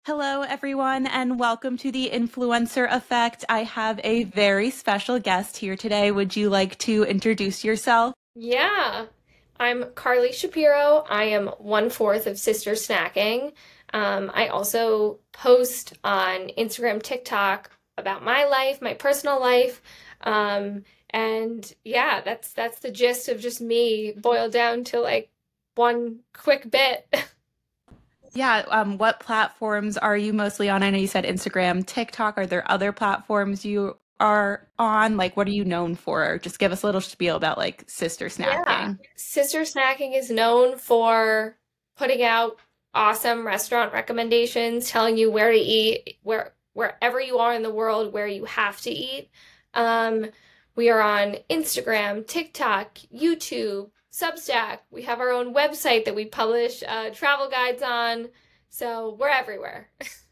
Hello, everyone, and welcome to the Influencer Effect. I have a very special guest here today. Would you like to introduce yourself? Yeah, I'm Carly Shapiro. I am one fourth of Sister Snacking. I also post on Instagram, TikTok about my life, my personal life. And yeah, that's the gist of just me boiled down to like one quick bit. Yeah, what platforms are you mostly on? I know you said Instagram, TikTok. Are there other platforms you are on? Like, what are you known for? Just give us a little spiel about like sister Yeah, snacking. Sister Snacking is known for putting out awesome restaurant recommendations, telling you where to eat, wherever you are in the world, where you have to eat. Um, we are on Instagram, TikTok, YouTube, Substack. We have our own website that we publish travel guides on. So we're everywhere.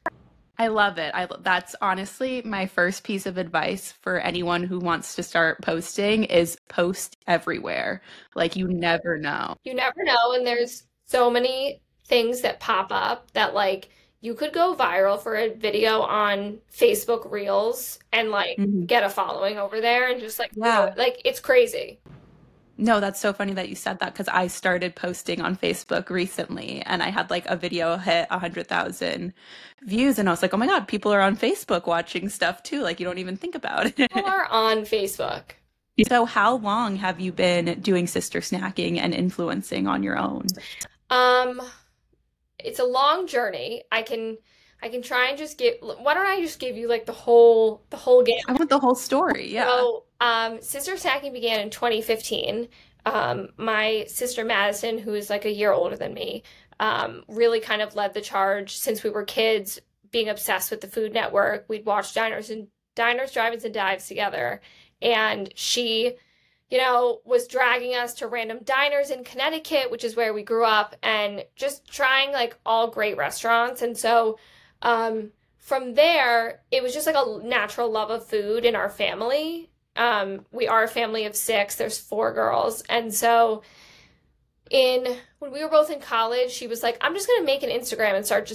I love it. That's honestly my first piece of advice for anyone who wants to start posting is post everywhere. Like you never know. You never know, and there's so many things that pop up that like you could go viral for a video on Facebook Reels and like Mhm. get a following over there and just like grow it. Yeah. Like it's crazy. No, that's so funny that you said that because I started posting on Facebook recently and I had like a video hit 100,000 views and I was like, oh my God, people are on Facebook watching stuff too. Like you don't even think about People it. are on Facebook. So how long have you been doing sister snacking and influencing on your own? Um, it's a long journey. I can try and just give why don't I just give you like the whole game. I want the whole story. Yeah. So, Sister Stacking began in 2015. My sister Madison, who is like a year older than me, really kind of led the charge since we were kids, being obsessed with the Food Network. We'd watch Diners, Drive-ins, and Dives together, and she, was dragging us to random diners in Connecticut, which is where we grew up, and just trying like all great restaurants. And so, from there, it was just like a natural love of food in our family. We are a family of six. There's four girls, and so in when we were both in college, she was like, "I'm just gonna make an Instagram and start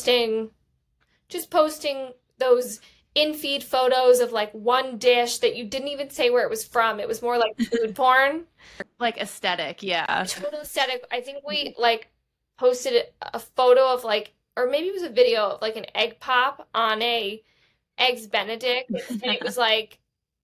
just posting those in-feed photos of like one dish that you didn't even say where it was from. It was more like food porn, Like aesthetic. Yeah. total aesthetic. I think we like posted a photo of like, or maybe it was a video of like an egg pop on a eggs Benedict, and it was like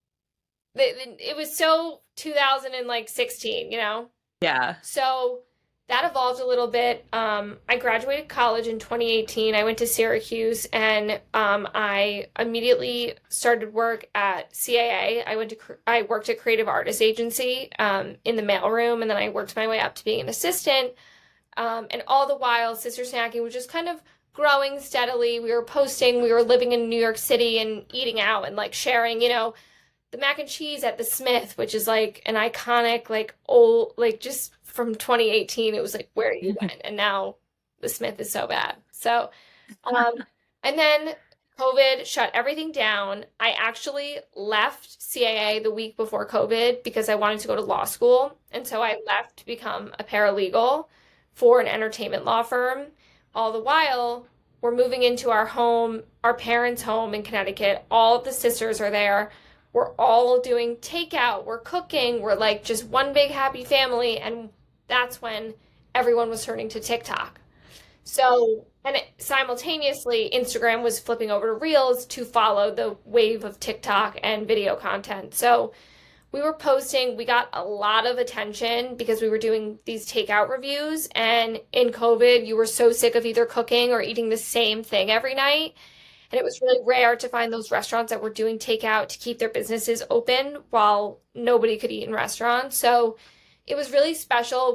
it was so 2016, you know? Yeah. So that evolved a little bit. I graduated college in 2018. I went to Syracuse and I immediately started work at CAA. I worked at Creative Artists Agency in the mailroom, and then I worked my way up to being an assistant. And all the while, Sister Snacking was just kind of growing steadily. We were posting, we were living in New York City and eating out and like sharing, the mac and cheese at the Smith, which is like an iconic, like old, like just from 2018, it was like where you went. And now the Smith is so bad. So, um, and then COVID shut everything down. I actually left CAA the week before COVID because I wanted to go to law school. And so I left to become a paralegal for an entertainment law firm. All the while, we're moving into our home, our parents' home in Connecticut. All of the sisters are there. We're all doing takeout, we're cooking, we're like just one big happy family. And that's when everyone was turning to TikTok. So, and simultaneously, Instagram was flipping over to Reels to follow the wave of TikTok and video content. So, we were posting, we got a lot of attention because we were doing these takeout reviews. And in COVID, you were so sick of either cooking or eating the same thing every night. And it was really rare to find those restaurants that were doing takeout to keep their businesses open while nobody could eat in restaurants. So it was really special.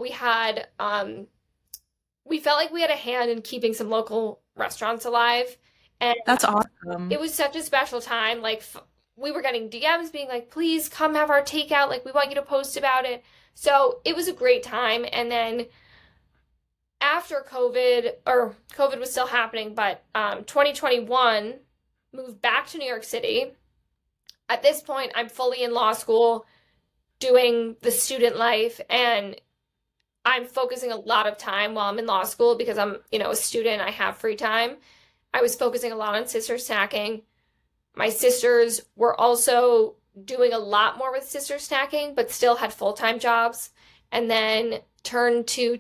We felt like we had a hand in keeping some local restaurants alive. And That's it awesome. was such a special time. Like we were getting DMs being like, please come have our takeout. Like we want you to post about it. So it was a great time. And then after COVID, or COVID was still happening, but 2021, moved back to New York City. At this point, I'm fully in law school doing the student life, and I'm focusing a lot of time while I'm in law school because I'm, a student, I have free time. I was focusing a lot on sister snacking. My sisters were also doing a lot more with sister snacking, but still had full-time jobs. And then turned to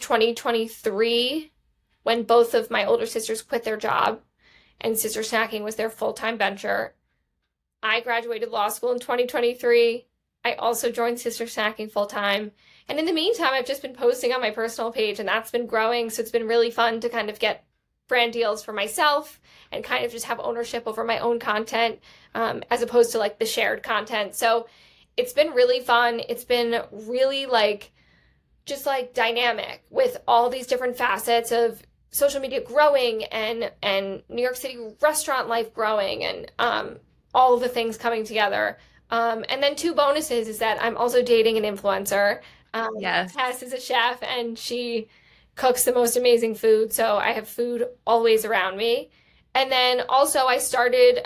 2023 when both of my older sisters quit their job and sister snacking was their full-time venture. I graduated law school in 2023. I also joined sister snacking full-time. And in the meantime, I've just been posting on my personal page and that's been growing. So it's been really fun to kind of get brand deals for myself and kind of just have ownership over my own content, as opposed to like the shared content. So it's been really fun. It's been really like just like dynamic with all these different facets of social media growing and New York City restaurant life growing and all of the things coming together. And then two bonuses is that I'm also dating an influencer. Yes. Tess is a chef and she cooks the most amazing food. So I have food always around me. And then also I started,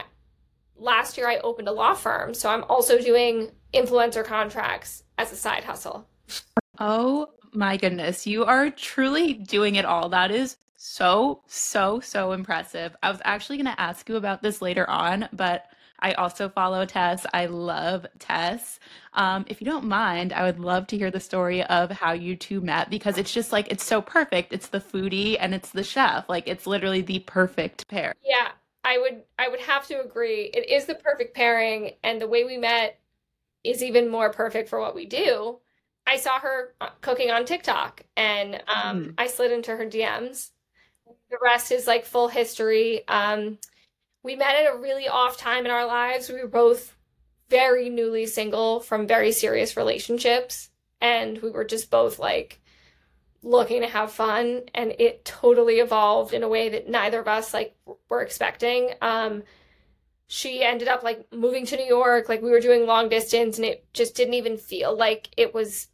last year I opened a law firm. So I'm also doing influencer contracts as a side hustle. Oh my goodness, you are truly doing it all. That is so, so, so impressive. I was actually going to ask you about this later on, but I also follow Tess. I love Tess. If you don't mind, I would love to hear the story of how you two met because it's just like, it's so perfect. It's the foodie and it's the chef. Like, it's literally the perfect pair. Yeah, I would have to agree. It is the perfect pairing, and the way we met is even more perfect for what we do. I saw her cooking on TikTok, and Mm. I slid into her DMs. The rest is like full history. We met at a really off time in our lives. We were both very newly single from very serious relationships, and we were just both like looking to have fun, and it totally evolved in a way that neither of us like were expecting. She ended up like moving to New York, like we were doing long distance, and it just didn't even feel like it was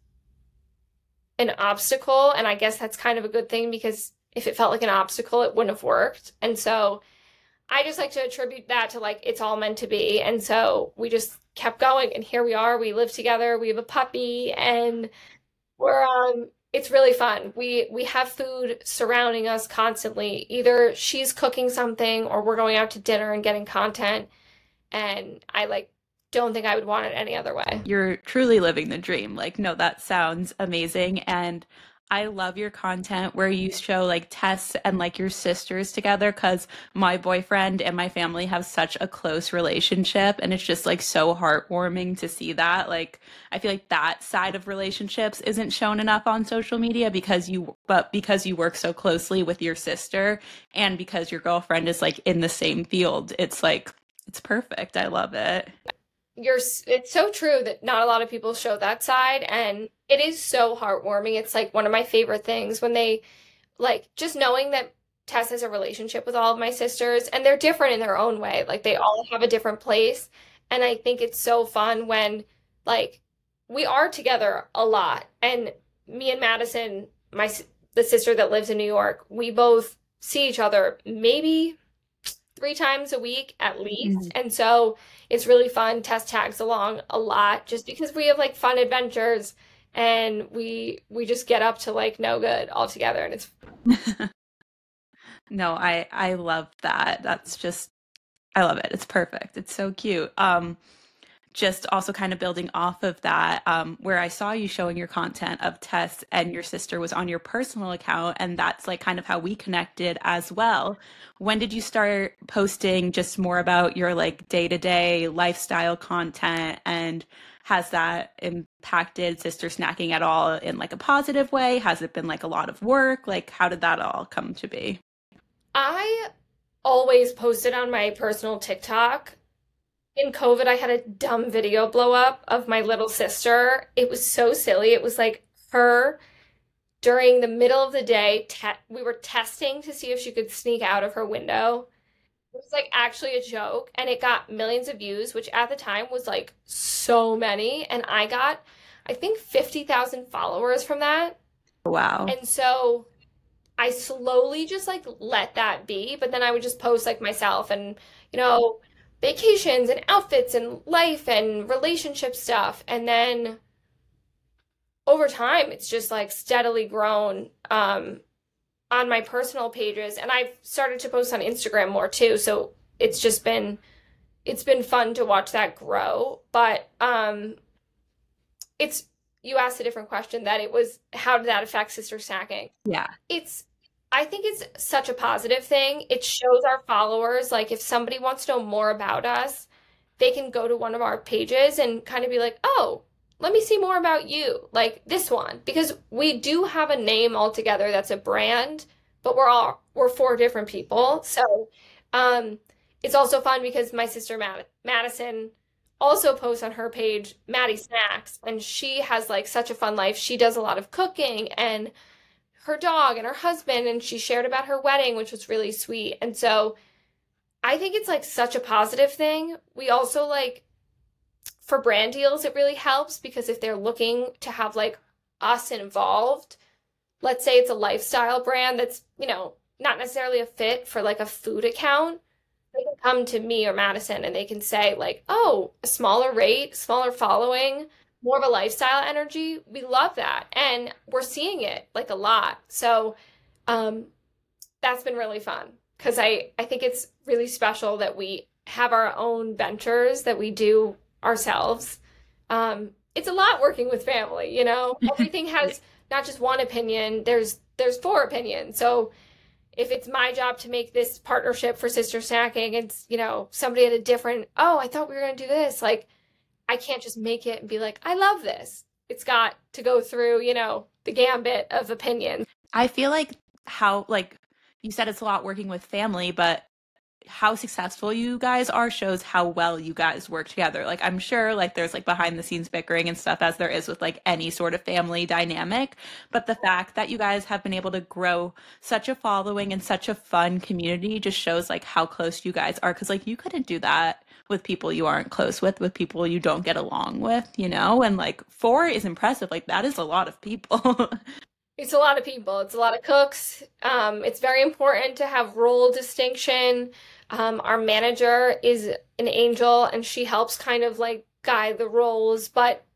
an obstacle. And I guess that's kind of a good thing because if it felt like an obstacle, it wouldn't have worked. And so I just like to attribute that to like it's all meant to be. And so we just kept going, and here we are. We live together. We have a puppy, and we're it's really fun. We have food surrounding us constantly. Either she's cooking something or we're going out to dinner and getting content. And I like don't think I would want it any other way. You're truly living the dream. Like, no, that sounds amazing. And I love your content where you show like Tess and like your sisters together because my boyfriend and my family have such a close relationship. And it's just like so heartwarming to see that. Like, I feel like that side of relationships isn't shown enough on social media but because you work so closely with your sister and because your girlfriend is like in the same field, it's like, it's perfect. I love it. It's so true that not a lot of people show that side, and it is so heartwarming. It's like one of my favorite things when they like just knowing that Tess has a relationship with all of my sisters and they're different in their own way. Like they all have a different place. And I think it's so fun when like we are together a lot. And me and Madison, the sister that lives in New York, we both see each other maybe 3 times a week at least. And so it's really fun. Tess tags along a lot just because we have like fun adventures and we just get up to like no good all together, and it's No, I love that. That's just I love it. It's perfect. It's so cute. Just also kind of building off of that, where I saw you showing your content of Tess and your sister was on your personal account, and that's like kind of how we connected as well. When did you start posting just more about your like day-to-day lifestyle content, and has that impacted sister snacking at all in like a positive way? Has it been like a lot of work? Like, how did that all come to be? I always posted on my personal TikTok. In COVID, I had a dumb video blow up of my little sister. It was so silly. It was like her during the middle of the day. We were testing to see if she could sneak out of her window. It was like actually a joke, and it got millions of views, which at the time was like so many. And I got, I think, 50,000 followers from that. Wow. And so I slowly just like let that be, but then I would just post like myself and, you know, vacations and outfits and life and relationship stuff. And then over time, it's just like steadily grown. on my personal pages, and I've started to post on Instagram more too. So it's been fun to watch that grow. But it's you asked a different question, that it was how did that affect sister snacking? Yeah. I think it's such a positive thing. It shows our followers, like, if somebody wants to know more about us, they can go to one of our pages and kind of be like, oh, let me see more about you, like this one, because we do have a name altogether that's a brand, but we're four different people. So it's also fun because my sister Madison also posts on her page Maddie Snacks, and she has like such a fun life. She does a lot of cooking and her dog and her husband, and she shared about her wedding, which was really sweet. And so I think it's like such a positive thing. We also like, for brand deals, it really helps because if they're looking to have like us involved, let's say it's a lifestyle brand that's, not necessarily a fit for like a food account, they can come to me or Madison and they can say like, oh, a smaller rate, smaller following, more of a lifestyle energy. We love that. And we're seeing it like a lot. So that's been really fun because I think it's really special that we have our own ventures that we do ourselves. It's a lot working with family, everything has not just one opinion, there's four opinions. So if it's my job to make this partnership for sister snacking, it's, somebody had a different, oh, I thought we were going to do this. Like, I can't just make it and be like, I love this. It's got to go through, the gambit of opinions. I feel like how, like you said, it's a lot working with family, but how successful you guys are shows how well you guys work together. Like, I'm sure like there's like behind the scenes bickering and stuff as there is with like any sort of family dynamic, but the fact that you guys have been able to grow such a following and such a fun community just shows like how close you guys are, because like you couldn't do that with people you aren't close with people you don't get along with, and like 4 is impressive. Like, that is a lot of people. It's a lot of people. It's a lot of cooks. It's very important to have role distinction. Our manager is an angel and she helps kind of like guide the roles, but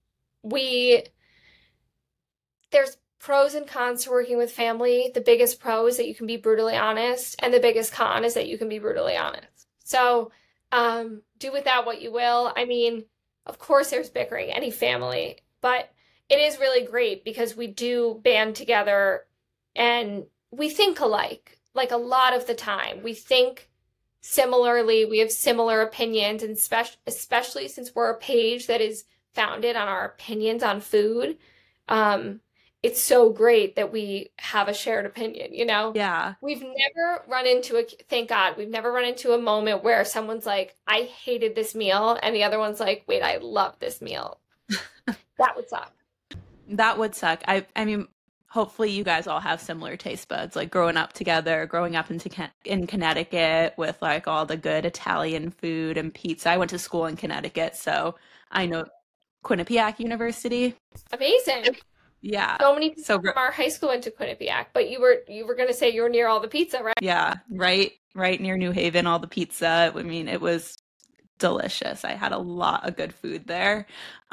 there's pros and cons to working with family. The biggest pro is that you can be brutally honest, and the biggest con is that you can be brutally honest. So do with that what you will. I mean, of course there's bickering, any family, but it is really great because we do band together and we think alike. Like, a lot of the time we think similarly, we have similar opinions, and especially since we're a page that is founded on our opinions on food, it's so great that we have a shared opinion, Yeah. We've never run into thank God, we've never run into a moment where someone's like, I hated this meal, and the other one's like, wait, I love this meal. That would suck. That would suck. I mean, hopefully you guys all have similar taste buds, like growing up together, growing up in Connecticut with like all the good Italian food and pizza. I went to school in Connecticut, so I know Quinnipiac University. Amazing. Yeah. So many people from our high school went to Quinnipiac, but you were going to say you were near all the pizza, right? Yeah, right near New Haven, all the pizza. I mean, it was delicious. I had a lot of good food there.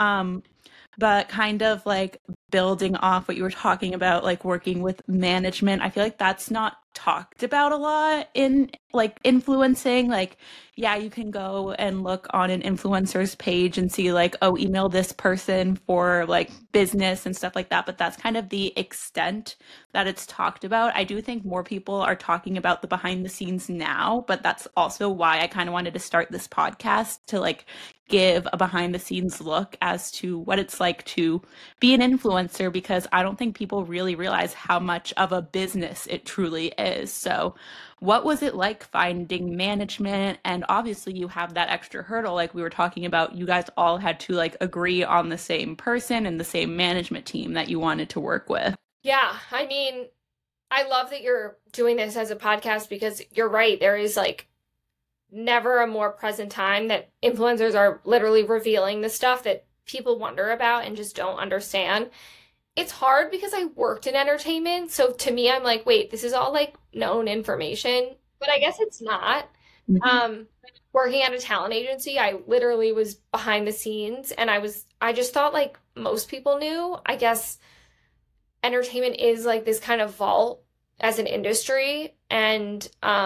But kind of like building off what you were talking about, like working with management, I feel like that's not talked about a lot in like influencing. Like, yeah, you can go and look on an influencer's page and see like, oh, email this person for like business and stuff like that. But that's kind of the extent that it's talked about. I do think more people are talking about the behind the scenes now, but that's also why I kind of wanted to start this podcast, to like give a behind the scenes look as to what it's like to be an influencer, because I don't think people really realize how much of a business it truly is. So what was it like finding management? And obviously you have that extra hurdle, like we were talking about, you guys all had to like agree on the same person and the same management team that you wanted to work with. Yeah, I mean, I love that you're doing this as a podcast, because you're right, there is like never a more present time that influencers are literally revealing the stuff that people wonder about and just don't understand. It's hard because I worked in entertainment, so to me I'm like, wait, this is all like known information, but I guess it's not. Mm-hmm. Working at a talent agency, I literally was behind the scenes, and I just thought like most people knew. I guess entertainment is like this kind of vault, as an industry. And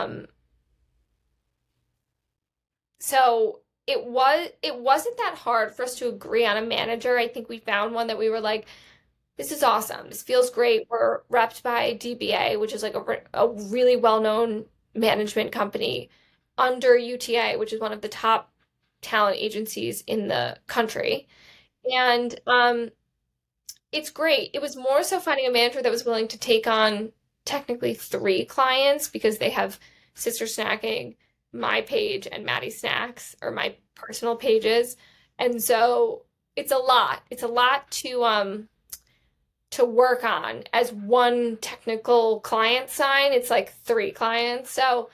so it wasn't that hard for us to agree on a manager. I think we found one that we were like, this is awesome. This feels great. We're repped by DBA, which is like a really well-known management company under UTA, which is one of the top talent agencies in the country. And it's great. It was more so finding a manager that was willing to take on technically three clients because they have Sister Snacking, my page, and Maddie Snacks, or my personal pages. And so it's a lot. It's a lot to work on as one technical client sign. It's like three clients. So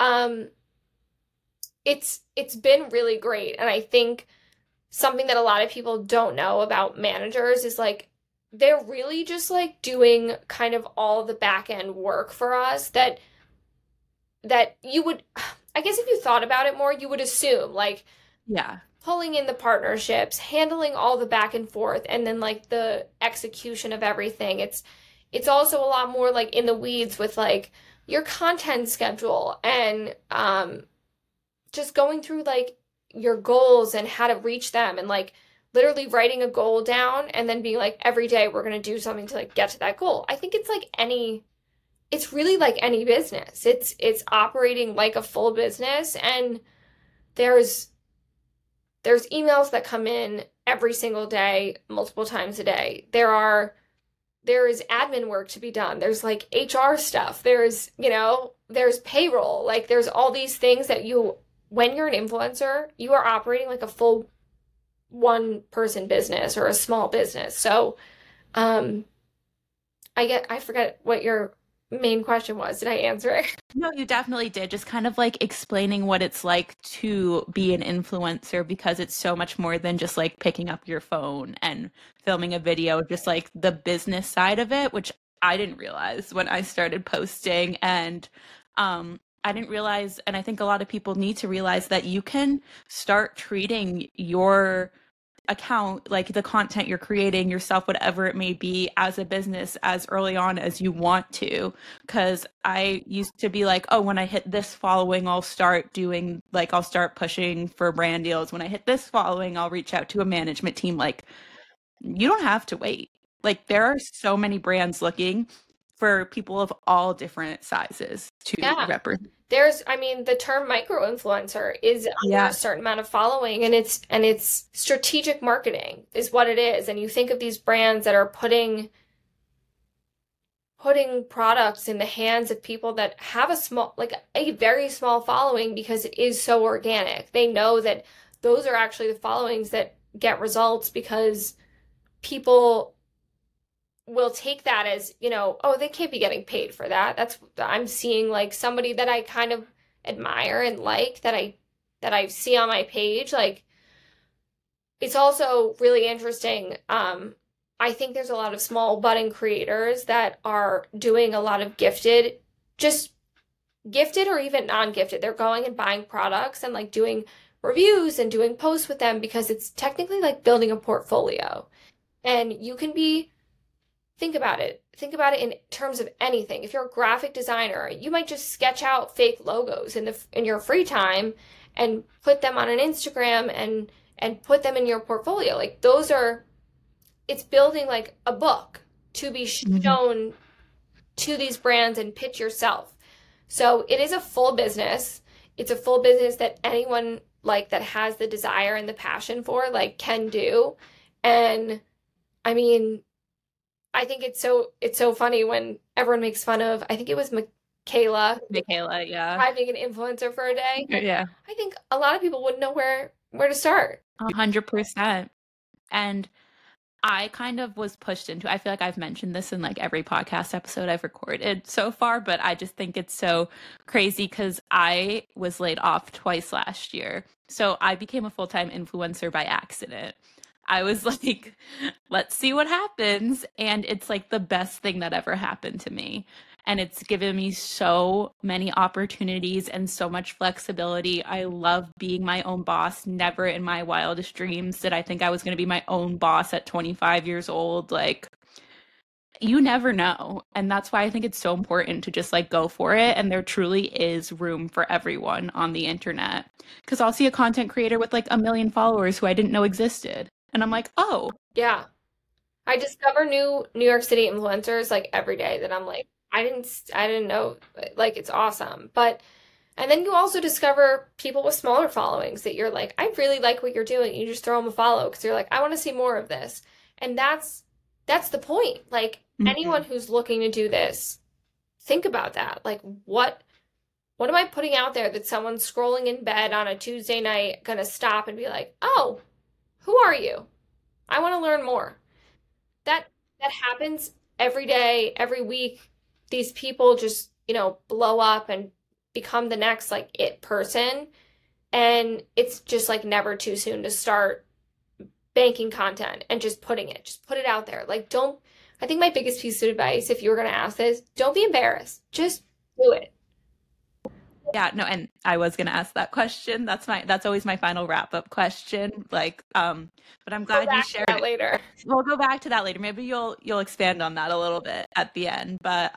it's been really great. And I think something that a lot of people don't know about managers is like they're really just like doing kind of all the back end work for us that you would, I guess if you thought about it more, you would assume like Yeah. pulling in the partnerships, handling all the back and forth, and then like the execution of everything. It's also a lot more like in the weeds with like your content schedule and just going through like your goals and how to reach them, and like literally writing a goal down and then being like every day we're going to do something to like get to that goal. I think it's really like any business. It's operating like a full business, and there's emails that come in every single day, multiple times a day. There is admin work to be done. There's like HR stuff. There's payroll. Like there's all these things that when you're an influencer, you are operating like a full one person business or a small business. So, I forget what your main question was. Did I answer it? No, you definitely did. Just kind of like explaining what it's like to be an influencer, because it's so much more than just like picking up your phone and filming a video, just like the business side of it, which I didn't realize when I started posting. And I didn't realize, and I think a lot of people need to realize, that you can start treating your account, like the content you're creating yourself, whatever it may be, as a business as early on as you want to. Because I used to be like, oh, when I hit this following, I'll start pushing for brand deals. When I hit this following, I'll reach out to a management team. Like, you don't have to wait. Like, there are so many brands looking for people of all different sizes to represent. The term micro influencer is under a certain amount of following, and it's strategic marketing is what it is. And you think of these brands that are putting products in the hands of people that have a very small following, because it is so organic. They know that those are actually the followings that get results, because people will take that as, oh, they can't be getting paid for that. I'm seeing like somebody that I kind of admire and like that I see on my page. Like, it's also really interesting. I think there's a lot of small budding creators that are doing a lot of gifted or even non-gifted. They're going and buying products and like doing reviews and doing posts with them, because it's technically like building a portfolio. And you can think about it in terms of anything. If you're a graphic designer, you might just sketch out fake logos in your free time and put them on an Instagram and put them in your portfolio. Like, it's building like a book to be shown to these brands and pitch yourself. So it is a full business. It's a full business that anyone like that has the desire and the passion for like can do. And I mean, I think it's so funny when everyone makes fun of, I think it was Michaela, yeah, having an influencer for a day. Yeah. I think a lot of people wouldn't know where to start. 100%. And I kind of was pushed into, I feel like I've mentioned this in like every podcast episode I've recorded so far, but I just think it's so crazy because I was laid off twice last year. So I became a full-time influencer by accident. I was like, let's see what happens. And it's like the best thing that ever happened to me. And it's given me so many opportunities and so much flexibility. I love being my own boss. Never in my wildest dreams did I think I was going to be my own boss at 25 years old. Like, You never know. And that's why I think it's so important to just like go for it. And there truly is room for everyone on the internet. Because I'll see a content creator with like 1 million followers who I didn't know existed. And I'm like, oh, Yeah. I discover new New York City influencers like every day that I'm like, I didn't know, like it's awesome. But and then you also discover people with smaller followings that you're like, I really like what you're doing. You just throw them a follow because you're like, I want to see more of this. And that's the point. Like anyone mhm. who's looking to do this, think about that. Like what am I putting out there that someone scrolling in bed on a Tuesday night gonna stop and be like, "Oh, who are you? I want to learn more." That that happens every day, every week. These people just, blow up and become the next like it person. And it's just like never too soon to start banking content and just put it out there. Like don't I think my biggest piece of advice, if you were gonna ask this, don't be embarrassed. Just do it. Yeah, no, and I was gonna ask that question. That's always my final wrap-up question. Like, but I'm Go glad you back to shared that it. later. We'll go back to that later. Maybe you'll expand on that a little bit at the end. But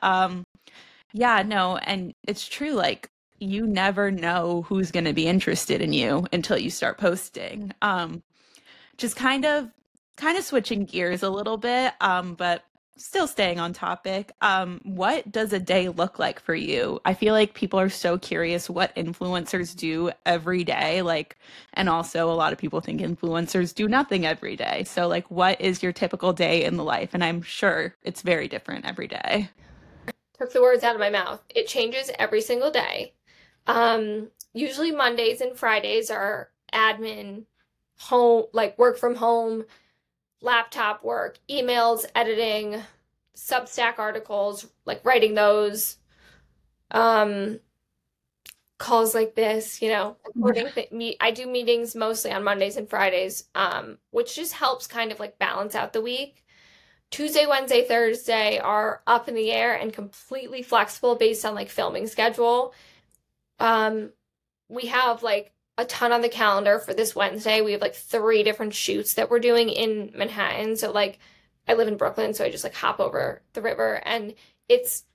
yeah, no, and it's true, like you never know who's gonna be interested in you until you start posting. Just kind of switching gears a little bit, but still staying on topic. What does a day look like for you? I feel like people are so curious what influencers do every day, like, and also a lot of people think influencers do nothing every day. So, like, what is your typical day in the life? And I'm sure it's very different every day. Took the words out of my mouth. It changes every single day. Usually Mondays and Fridays are admin, home, like work from home, laptop work, emails, editing, Substack articles, like writing those, um, calls like this, recording I do meetings mostly on Mondays and Fridays, which just helps kind of like balance out the week. Tuesday, Wednesday, Thursday are up in the air and completely flexible based on like filming schedule. Um, we have like a ton on the calendar for this Wednesday. We have like three different shoots that we're doing in Manhattan. So like I live in Brooklyn, so I just like hop over the river and it's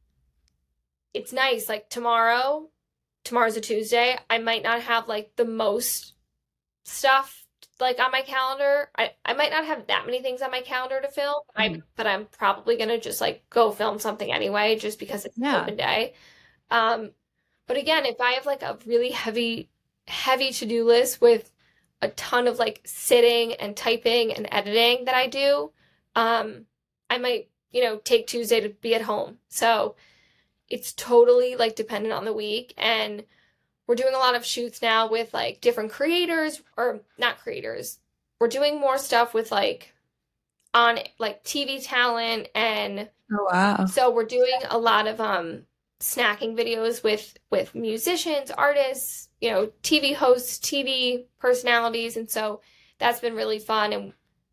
it's nice. Like tomorrow's a Tuesday. I might not have like the most stuff like on my calendar. I might not have that many things on my calendar to film. Mhm. But I'm probably gonna just like go film something anyway, just because it's an Yeah. open day. Um, but again, if I have like a really heavy to-do list with a ton of like sitting and typing and editing that I do, I might, take Tuesday to be at home. So it's totally like dependent on the week. And we're doing a lot of shoots now with like different creators or not creators. We're doing more stuff with like on like TV talent and Oh, wow. so we're doing a lot of snacking videos with musicians, artists, TV hosts, TV personalities, and so that's been really fun and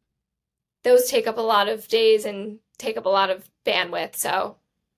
those take up a lot of days and take up a lot of bandwidth, so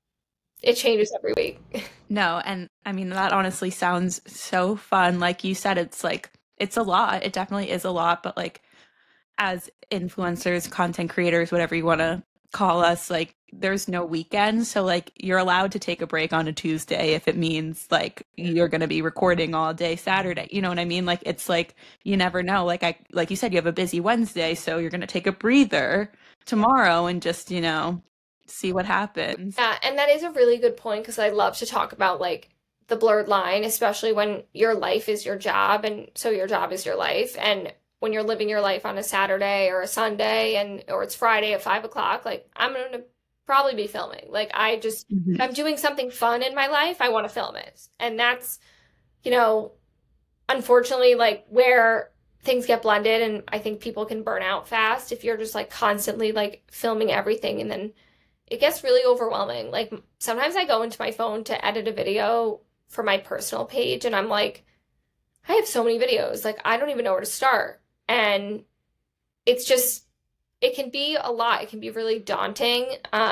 it changes every week. No, and I mean, that honestly sounds so fun. Like you said, it's like, it's a lot. It definitely is a lot, but like, as influencers, content creators, whatever you want to call us, like there's no weekend. So like you're allowed to take a break on a Tuesday if it means like you're going to be recording all day Saturday. You know what I mean? Like it's like you never know. Like you said, you have a busy Wednesday, so you're going to take a breather tomorrow and just, see what happens. Yeah, and that is a really good point because I love to talk about like the blurred line, especially when your life is your job and so your job is your life. And when you're living your life on a Saturday or a Sunday and or it's Friday at 5 o'clock, like I'm gonna probably be filming. Like if Mhm. I'm doing something fun in my life, I want to film it. And that's, you know, unfortunately like where things get blended and I think people can burn out fast if you're just like constantly like filming everything and then it gets really overwhelming. Like sometimes I go into my phone to edit a video for my personal page and I'm like, I have so many videos. Like I don't even know where to start. And it's just it can be a lot. It can be really daunting.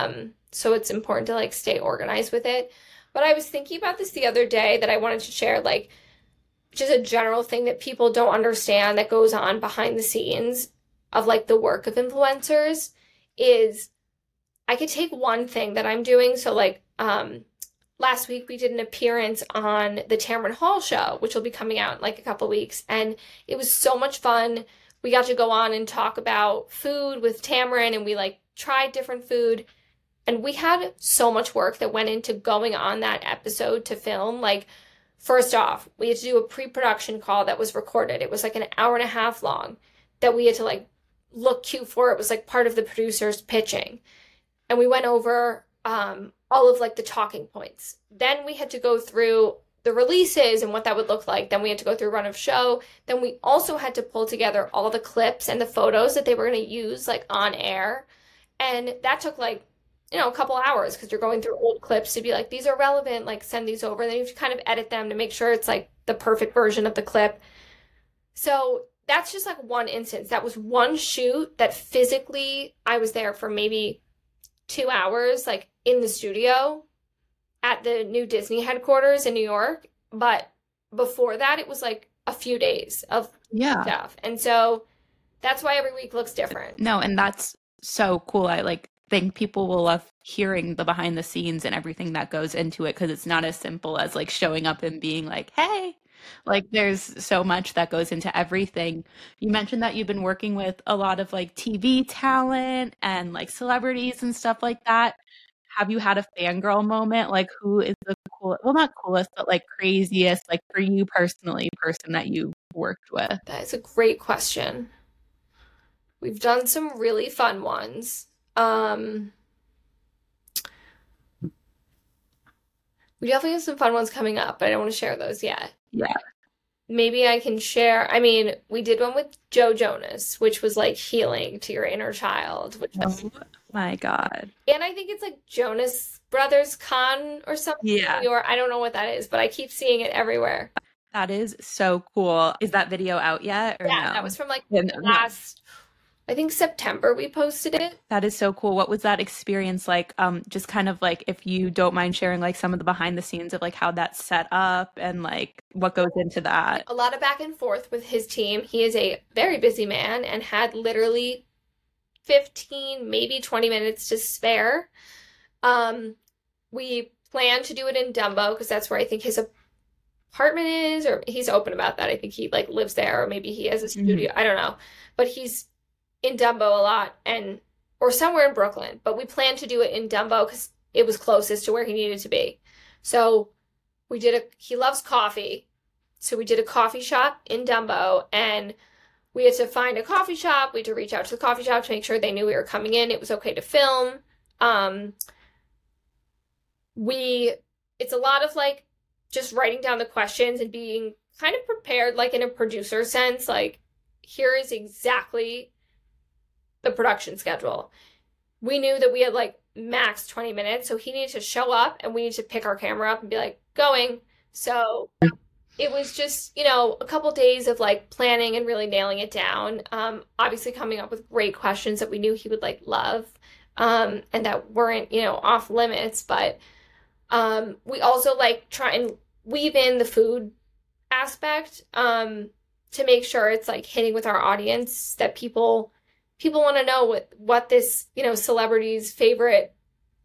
So it's important to like stay organized with it. But I was thinking about this the other day that I wanted to share, like just a general thing that people don't understand that goes on behind the scenes of like the work of influencers is I could take one thing that I'm doing. So like last week we did an appearance on the Tamron Hall show, which will be coming out in like a couple weeks, and it was so much fun. We got to go on and talk about food with Tamron, and we like tried different food. And we had so much work that went into going on that episode to film. Like, first off, we had to do a pre-production call that was recorded. It was like an hour and a half long that we had to like look cute for. It was like part of the producers pitching. And we went over all of like the talking points. Then we had to go through the releases and what that would look like. Then we had to go through run of show. Then we also had to pull together all the clips and the photos that they were going to use like on air. And that took like, a couple hours because you're going through old clips to be like, these are relevant, like send these over. And then you have to kind of edit them to make sure it's like the perfect version of the clip. So that's just like one instance. That was one shoot that physically I was there for maybe 2 hours, like in the studio at the new Disney headquarters in New York. But before that, it was like a few days of stuff. And so that's why every week looks different. No, and that's so cool. I think people will love hearing the behind the scenes and everything that goes into it, because it's not as simple as like showing up and being like, hey, like there's so much that goes into everything. You mentioned that you've been working with a lot of like TV talent and like celebrities and stuff like that. Have you had a fangirl moment? Like, who is the not coolest, but like craziest, like for you personally, person that you worked with? That is a great question. We've done some really fun ones. We definitely have some fun ones coming up, but I don't want to share those yet. Yeah. Maybe I can share. I mean, we did one with Joe Jonas, which was like healing to your inner child, which was, oh my God. And I think it's like Jonas Brothers Con or something. Yeah. Or I don't know what that is, but I keep seeing it everywhere. That is so cool. Is that video out yet? Or Yeah, no? that was from like last, I think September we posted it. That is so cool. What was that experience like? Just kind of like, if you don't mind sharing like some of the behind the scenes of like how that's set up and like what goes into that. A lot of back and forth with his team. He is a very busy man and had literally 15, maybe 20 minutes to spare. We planned to do it in Dumbo because that's where I think his apartment is, or he's open about that. I think he like lives there, or maybe he has a studio. I don't know. But he's in Dumbo a lot, or somewhere in Brooklyn, but we planned to do it in Dumbo because it was closest to where he needed to be. So he loves coffee. So we did a coffee shop in Dumbo, and we had to find a coffee shop. We had to reach out to the coffee shop to make sure they knew we were coming in. It was okay to film. It's a lot of like just writing down the questions and being kind of prepared, like in a producer sense, like here is exactly the production schedule. We knew that we had like max 20 minutes, so he needed to show up and we needed to pick our camera up and be like, going. So it was just, a couple days of like planning and really nailing it down. Obviously coming up with great questions that we knew he would like love, and that weren't, off limits. But we also like try and weave in the food aspect to make sure it's like hitting with our audience, that people want to know what this, celebrity's favorite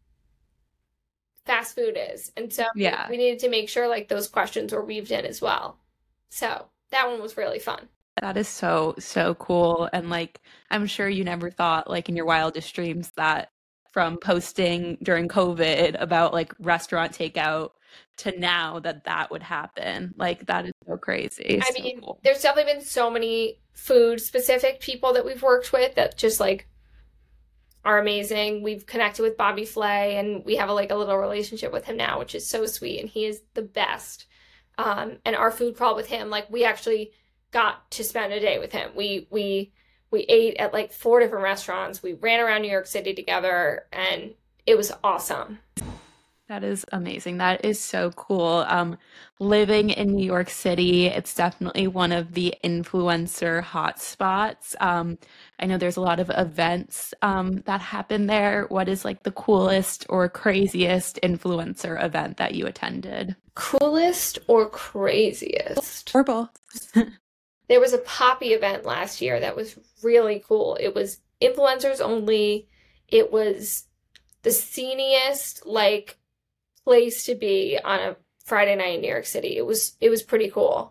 fast food is. And so we needed to make sure like those questions were weaved in as well. So that one was really fun. That is so, so cool. And like, I'm sure you never thought like in your wildest dreams that from posting during COVID about like restaurant takeout to now that would happen. Like, that is so crazy. I mean, cool. There's definitely been so many food specific people that we've worked with that just like are amazing. We've connected with Bobby Flay, and we have a little relationship with him now, which is so sweet, and he is the best. And our food crawl with him, like we actually got to spend a day with him. We ate at like 4 different restaurants. We ran around New York City together, and it was awesome. That is amazing. That is so cool. Living in New York City, it's definitely one of the influencer hotspots. I know there's a lot of events that happen there. What is like the coolest or craziest influencer event that you attended? Coolest or craziest? Or both. There was a Poppy event last year that was really cool. It was influencers only. It was the sceniest like place to be on a Friday night in New York City. It was pretty cool.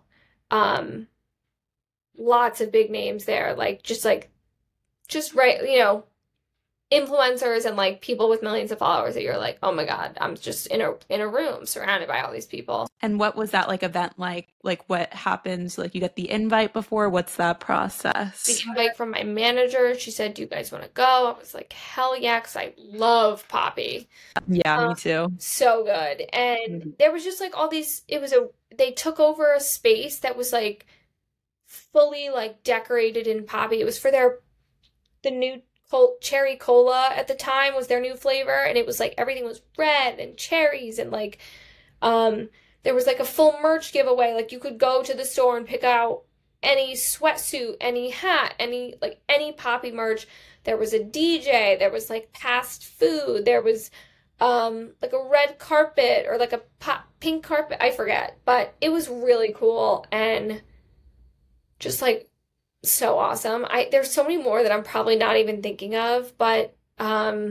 Lots of big names there, just right, influencers and like people with millions of followers that you're like, oh my God, I'm just in a room surrounded by all these people. And what was that like event like? Like what happens? Like you get the invite before? What's that process? The invite from my manager, she said, do you guys want to go? I was like, hell yeah, because I love Poppy. Yeah, me too. So good. And there was just like all these, they took over a space that was like fully like decorated in Poppy. It was for the new cherry cola at the time was their new flavor, and it was like everything was red and cherries, and like there was like a full merch giveaway. Like you could go to the store and pick out any sweatsuit, any hat, any Poppy merch. There was a DJ, there was like past food, there was like a red carpet or like a pink carpet, I forget, but it was really cool and just like so awesome. There's so many more that I'm probably not even thinking of, but oh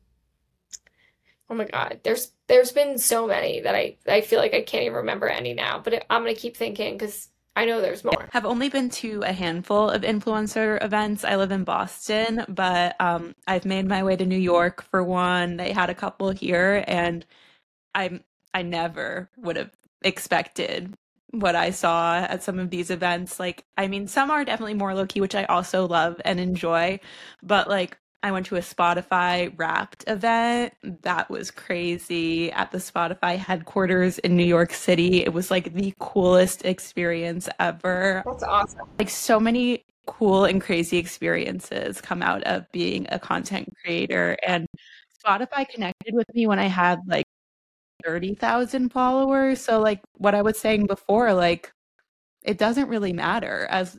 my God, there's been so many that I feel like I can't even remember any now, but I'm gonna keep thinking because I know there's more. I've only been to a handful of influencer events. I live in Boston, but I've made my way to New York for one. They had a couple here, and I never would have expected what I saw at some of these events. Like, I mean, some are definitely more low-key, which I also love and enjoy, but like I went to a Spotify Wrapped event. That was crazy at the Spotify headquarters in New York City. It was like the coolest experience ever. That's awesome. Like so many cool and crazy experiences come out of being a content creator. And Spotify connected with me when I had like 30,000 followers. So like what I was saying before, like it doesn't really matter. As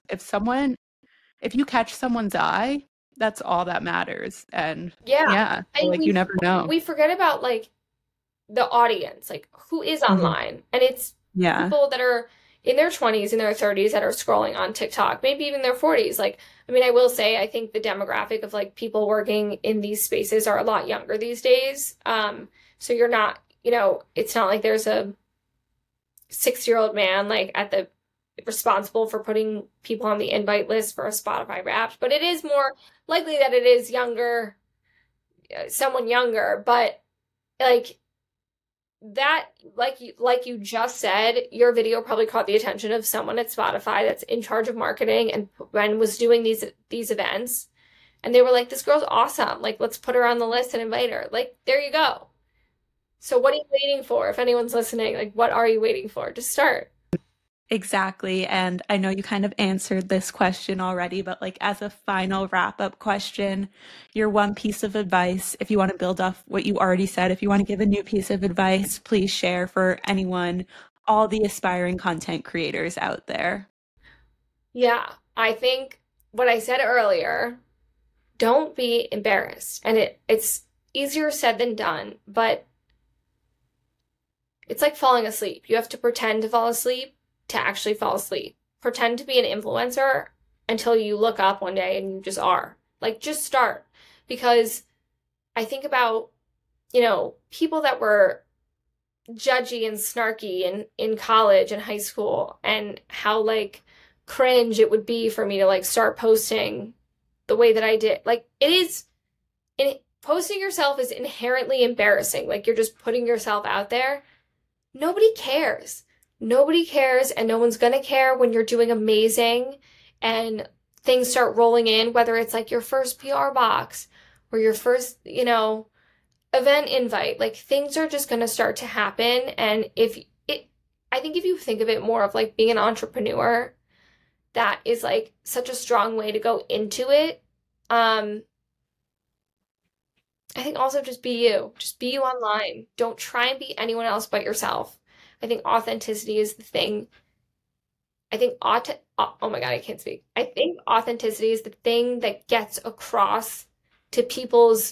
if you catch someone's eye, that's all that matters. And yeah, so, like you never know. We forget about like the audience, like who is online, and it's people that are in their 20s and their 30s that are scrolling on TikTok, maybe even their 40s. Like, I mean, I will say, I think the demographic of like people working in these spaces are a lot younger these days. So you're not, it's not like there's a 6-year-old man like at the responsible for putting people on the invite list for a Spotify Wrapped, but it is more likely that it is someone younger, but like that, like you just said, your video probably caught the attention of someone at Spotify that's in charge of marketing and was doing these events, and they were like, this girl's awesome, like let's put her on the list and invite her. Like, there you go. So what are you waiting for? If anyone's listening, like what are you waiting for? Just start. Exactly. And I know you kind of answered this question already, but like as a final wrap-up question, your one piece of advice, if you want to build off what you already said, if you want to give a new piece of advice, please share for anyone, all the aspiring content creators out there. Yeah, I think what I said earlier, don't be embarrassed. And it's easier said than done, but it's like falling asleep. You have to pretend to fall asleep to actually fall asleep. Pretend to be an influencer until you look up one day and you just are. Like, just start. Because I think about, people that were judgy and snarky in college and high school, and how like cringe it would be for me to like start posting the way that I did. Like, posting yourself is inherently embarrassing. Like, you're just putting yourself out there. Nobody cares. Nobody cares, and no one's gonna care when you're doing amazing and things start rolling in, whether it's like your first PR box or your first, event invite. Like, things are just gonna start to happen. And I think if you think of it more of like being an entrepreneur, that is like such a strong way to go into it. I think also just be you. Just be you online. Don't try and be anyone else but yourself. I think authenticity is the thing. I think oh my God, I can't speak. I think authenticity is the thing that gets across to people's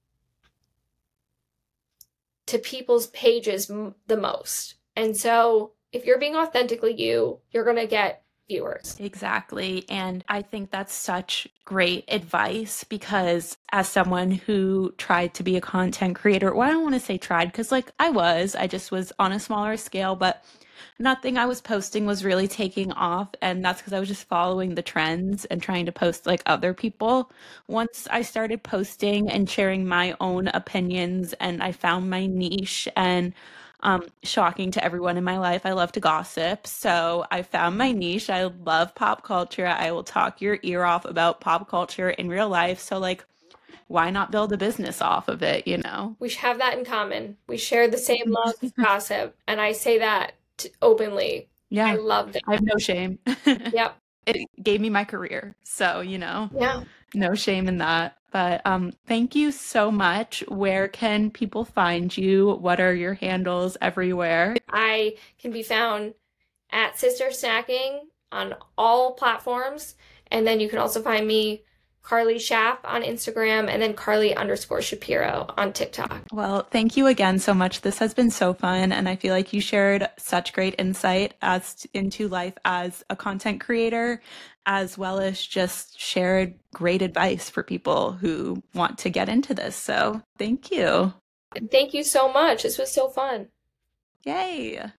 pages the most. And so if you're being authentically you, you're going to get viewers. Exactly. And I think that's such great advice, because as someone who tried to be a content creator. Well, I don't want to say tried because like I just was on a smaller scale, but nothing I was posting was really taking off. And that's because I was just following the trends and trying to post like other people. Once I started posting and sharing my own opinions and I found my niche and shocking to everyone in my life, I love to gossip. So I found my niche. I love pop culture. I will talk your ear off about pop culture in real life. So like why not build a business off of it, you know? We have that in common. We share the same love of gossip, and I say that openly. I Yeah, love it. I have no shame. Yep. It gave me my career. So, Yeah. no shame in that. But thank you so much. Where can people find you? What are your handles everywhere? I can be found at Sister Snacking on all platforms. And then you can also find me, Carly Schaff, on Instagram, and then Carly_Shapiro on TikTok. Well, thank you again so much. This has been so fun, and I feel like you shared such great insight into life as a content creator, as well as just shared great advice for people who want to get into this. So, thank you. Thank you so much. This was so fun. Yay.